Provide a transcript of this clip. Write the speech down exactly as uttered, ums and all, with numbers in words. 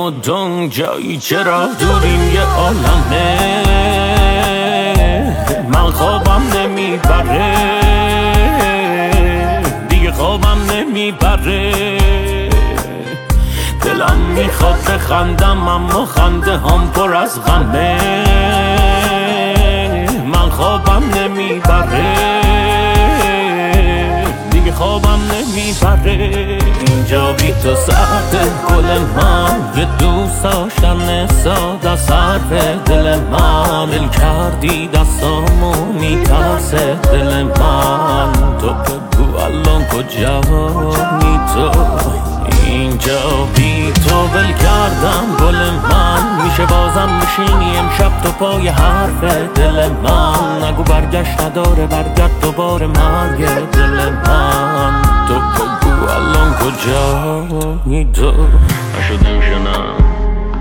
و دون جایی چرا دوریم یه عالمه من خوابم نمیبره دیگه خوابم نمیبره دلم میخواد بخندم اما خنده هم پر از غمه من خوابم نمیبره دیگه خوابم نمیبره اینجا بی تو سرد گل من یه دوست داشتن ساده حرف دل من دل کردی دستامو میترسه دل من تو بگو الان کجایی تو اینجا بی تو ول کردم گل من میشه بازم میشینی امشب تو پای حرف دل من نگو برگشت نداره برگرد دوباره مرگ دل من تو بگو الان کجایی تو نشدم شنم